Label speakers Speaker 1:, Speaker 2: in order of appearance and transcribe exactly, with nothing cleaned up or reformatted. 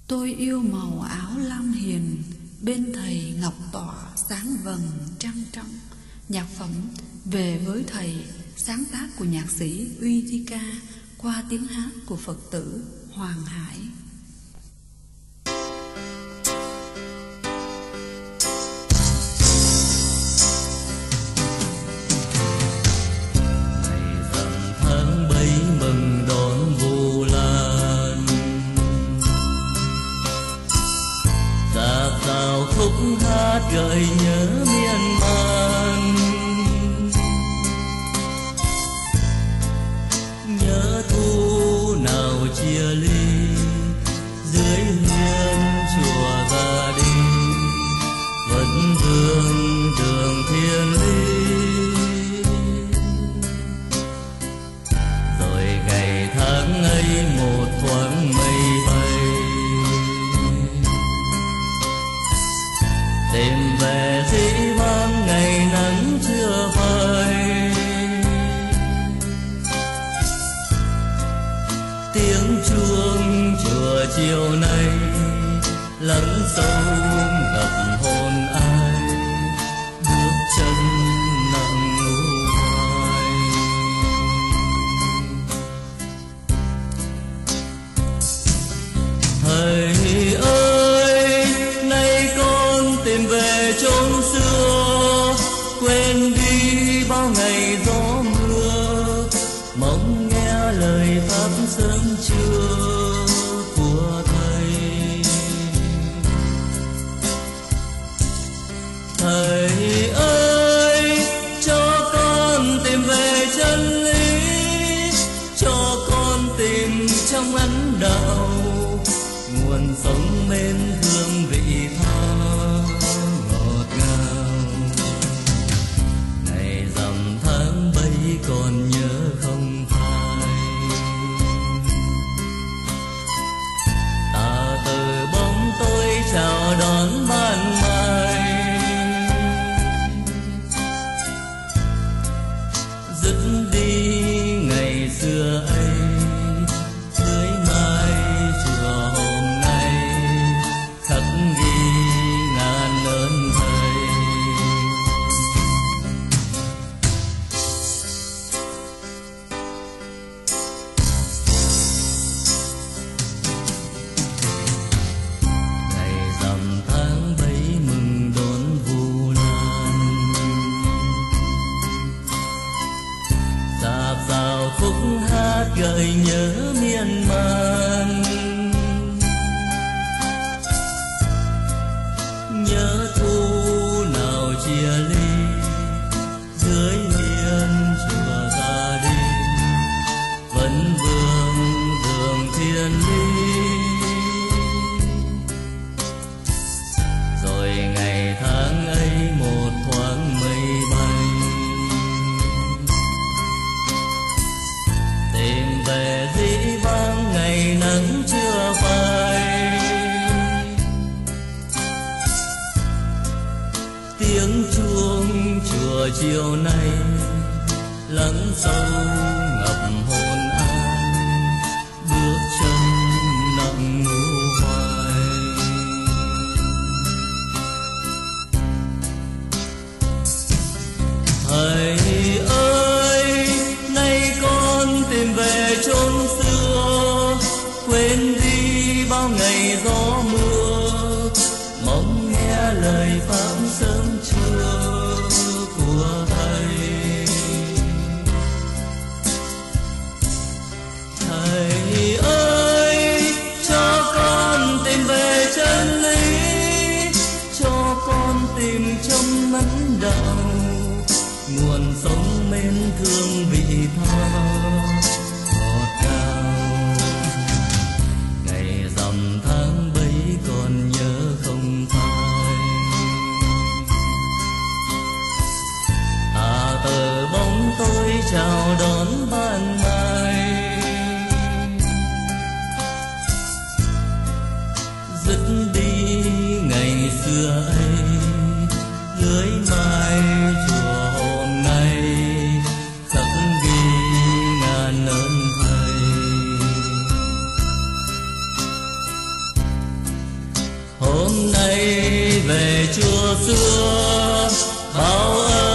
Speaker 1: Tôi yêu màu áo lam hiền, bên thầy ngọc tỏa sáng vầng trăng trong. Nhạc phẩm Về với thầy, sáng tác của nhạc sĩ Uy Thi Ca qua tiếng hát của Phật tử Hoàng Hải.
Speaker 2: Khúc hát gợi nhớ miên man, nhớ thu nào chia ly dưới hiên chùa ra đi, vẫn vương đường thiên lý. Rồi ngày tháng ấy một thoáng mây bay, tìm về dĩ vãng ngày nắng chưa phai. Tiếng chuông chùa chiều nay lắng sâu ngập hồn ai, bước chân nặng ngu hoài. Thầy ơi, nay con tìm về chốn xưa, quên đi bao ngày gió mưa, mong nghe lời pháp sớm trưa của thầy. Thầy ơi, cho con tìm về chân lý, cho con tìm trong ánh đạo nguồn sống mến thương vị tha ngọt ngào. Ngày rằm tháng bấy còn nhớ không phai, ta từ bóng tối chào đón ban mai. Dứt đi ngày xưa ấy dưới mái chùa hôm nay, khắc ghi ngàn ơn thầy. Ngày rằm tháng bấy mừng đón Vu Lan, dạt dào khúc hát gợi nhớ miên man. Nhớ thu nào chia ly dưới hiên chùa ra đi, vẫn vương đường thiên lý. Rồi ngày tháng ấy một thoáng mây bay, tìm về dĩ vãng ngày nắng chưa phai. Tiếng chuông chùa chiều nay lắng sâu ngập hồn ai, bước chân nặng ngu hoài. Thầy ơi, nay con tìm về chốn xưa, quên đi bao ngày gió mưa, mong nghe lời pháp sớm trưa của thầy. Thầy ơi, cho con tìm về chân lý, cho con tìm trong nắng đạo nguồn sống mến thương vị tha ngọt ngào. Ngày rằm tháng bấy còn nhớ không phai, à tờ bóng tối chào đón ban mai. Dứt đi ngày xưa ấy lưới mai chùa hôm nay, khắc ghi ngàn ơn thầy. hôm nay về chùa xưa bao ơn